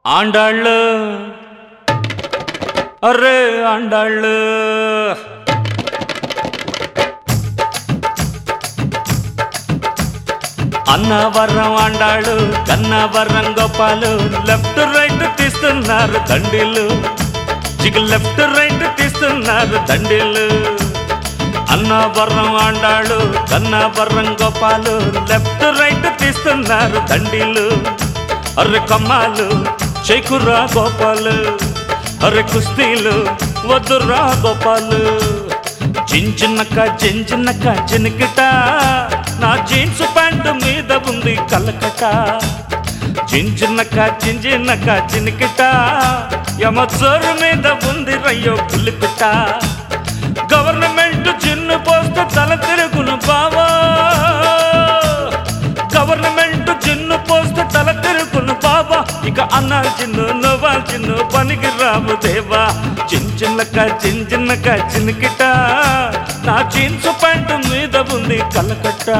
ఆండాళ్ళు అరే ఆండాళ్ళు అన్నవరం ఆండాళ్ళు కన్నవరం గోపాలు లెఫ్ట్ రైట్ తీస్తున్నారు దండిలు లెఫ్ట్ రైట్ తీస్తున్నారు దండిలు అన్నవరం ఆండాళ్ళు కన్నవరం గోపాలు లెఫ్ట్ రైట్ తీస్తున్నారు దండిలు అర్రె కమ్మాలు చేకురా గోపాలు అర్రె కుస్తీలు వద్దురా గోపాలు జింజిన్నక జినకిట నా జీన్స్ ప్యాంటు మీద ఉంది కలకట జింజిన్నక జినకిట యమజోరు మీద ఉంది రయ్యో పులిపిట గవర్నమెంట్ చిన్ను పోస్తే తల తిరుగును బావా గవర్నమెంట్ చిన్ను పోస్తే తల తిరుగును బాబా ఇక అన్నా చిన్ను నవ్వా చిన్ను పనికి రాము దేవా చిన్నక జినకిట నా జీన్స్ ప్యాంటు మీద ఉంది కలకట్ట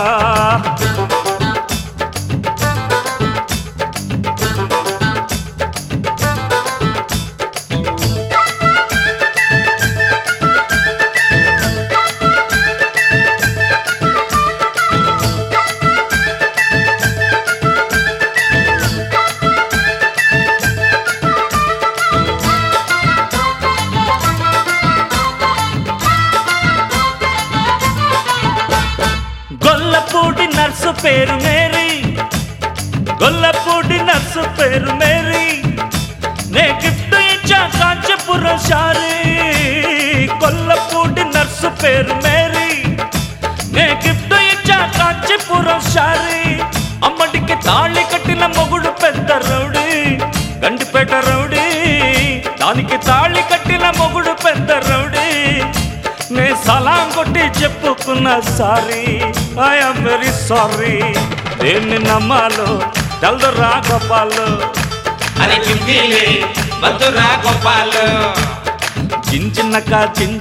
గొల్లపూడి నర్సు పేరు మేరీ గొల్లపూడి నర్సు పేరు మేరీ నే గిఫ్ట్ ఇచ్చా కాంచీపురం శారీ గొల్లపూడి నర్సు పేరు మేరీ నే గిఫ్ట్ ఇచ్చా కాంచీపురం శారీ అమ్మడికి తాళి కట్టిన మొగుడు పెద్ద రౌడీ గండిపేట రౌడీ దానికి తాళి కట్టిన మొగుడు పెద్ద రౌడీ నే సలాం కొట్టి చెప్పుకున్న సారీ ఐఎమ్ వెరీ సారీ దేన్ని నమ్మాలో తెల్దరా గోపాలు అరే చింపిలే వద్దురా గోపాలు చిన్నక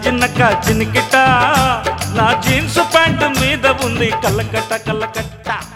జినకిట నా జీన్స్ ప్యాంటు మీద ఉంది కలకట్ట